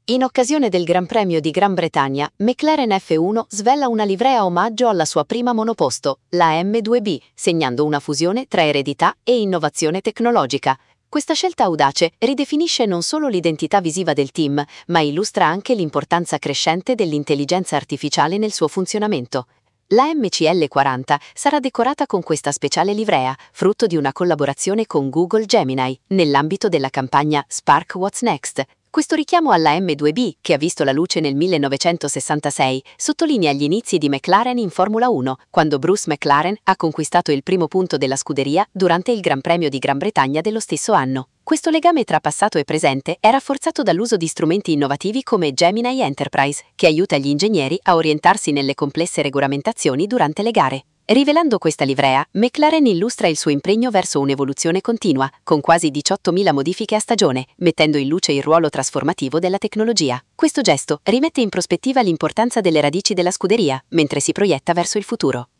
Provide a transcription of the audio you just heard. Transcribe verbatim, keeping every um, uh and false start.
In occasione del Gran Premio di Gran Bretagna, McLaren F uno svela una livrea omaggio alla sua prima monoposto, la M due B, segnando una fusione tra eredità e innovazione tecnologica. Questa scelta audace ridefinisce non solo l'identità visiva del team, ma illustra anche l'importanza crescente dell'intelligenza artificiale nel suo funzionamento. La M C L quaranta sarà decorata con questa speciale livrea, frutto di una collaborazione con Google Gemini, nell'ambito della campagna Spark What's Next. Questo richiamo alla M due B, che ha visto la luce nel millenovecentosessantasei, sottolinea gli inizi di McLaren in Formula uno, quando Bruce McLaren ha conquistato il primo punto della scuderia durante il Gran Premio di Gran Bretagna dello stesso anno. Questo legame tra passato e presente è rafforzato dall'uso di strumenti innovativi come Gemini Enterprise, che aiuta gli ingegneri a orientarsi nelle complesse regolamentazioni durante le gare. Rivelando questa livrea, McLaren illustra il suo impegno verso un'evoluzione continua, con quasi diciottomila modifiche a stagione, mettendo in luce il ruolo trasformativo della tecnologia. Questo gesto rimette in prospettiva l'importanza delle radici della scuderia, mentre si proietta verso il futuro.